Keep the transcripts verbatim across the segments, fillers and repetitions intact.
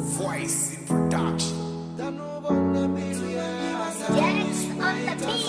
Voice in production. Yes, on the beat.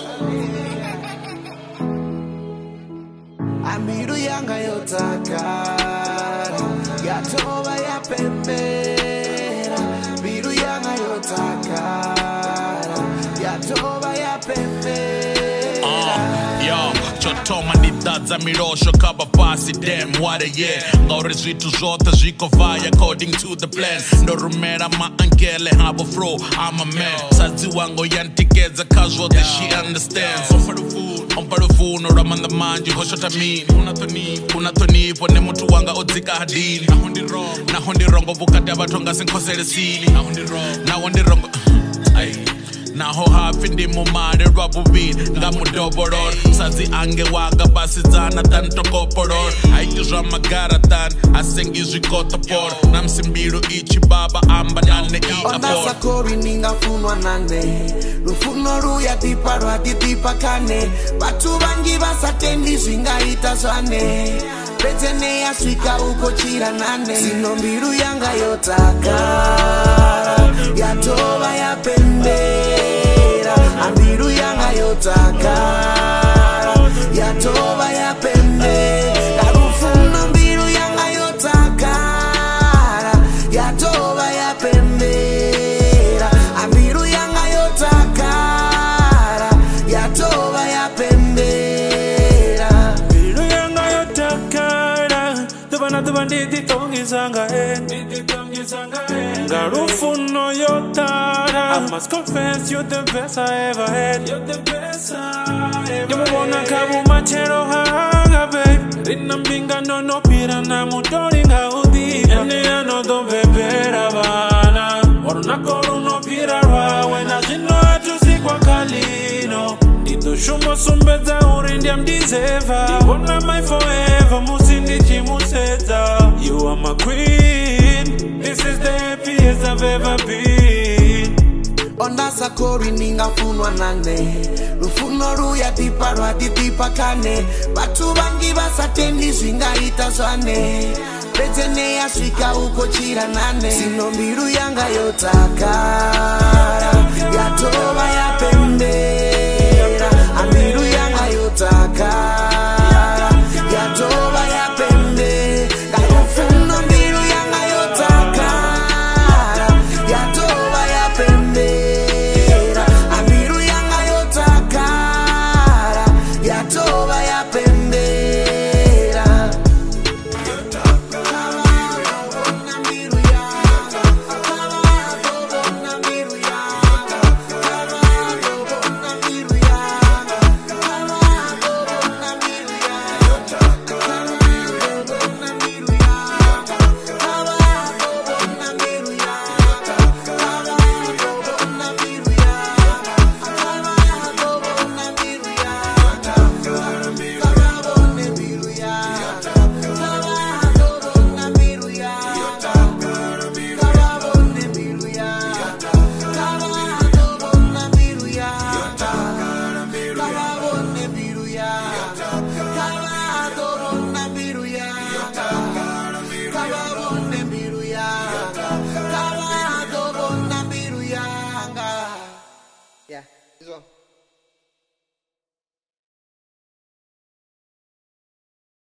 Amiru yanga yotakara yatoba ya pembera. Amiru yanga yotakara yatoba ya pembera. Uh, yo, chotoma ni dadza mirosho kaba pasi dem what a year. Ngore zvitu zvote zviko vaya according to the plan. Ndorumera maangele habo fro I'm a man. Sadzi wango yantikedza casual that she understands. Omparufuno ramanda manji hoshota mini. Unatonipo ne mutu wanga odzika hadini. Naho ndirongo vukati abathu ngasinkosele sili. Naho ndirongo ay naho hafi ndi mumare rwa buviri nga mudoboror. Msadzi ange wanga basidzana tan tokoporor. Haiti zva magaratan asengi zvikotopor. Na msimbiru ichi baba amba nane i apor. Ondasa kori ninga funwa nane. Rufuno ruya tipa rwa titipa kane. Batu bangi basatendi zvingaita zwane. Petene ya swika uko chira nane. Sino mbiru yanga yotakara yatoba ya pembera. Ambiru yanga yotakara yatoba ya pembera. Rufuno mbiru yanga yotakara yatoba ya pembera. Ambiru yanga yotakara yatoba ya pembera. Ambiru yanga yotakara tubana tubanditi tongizanga en Garufuno yotara. I must confess you're the best I ever had. You're the best I ever had. You wanna kabu machero hanga babe. Rina mbinga no no pira na mutori nga udiva. Ene ya no do bebera bana. Oruna koru no pira rwa. Wena jino atu sikwa kalino. Dito shumo sumbeza urindi amdizeva. Diwana my forever musindi chimuseta. You are my queen. This is the happiest I've ever been. Ondasa kori ninga funwa nane. Rufuno ruya tipa rwa titipa kane. Batu bangi basatendi zvingaita zwane. Petene ya swika uko chira nane. Sino mbiru yanga yotakara yatoba ya pembe.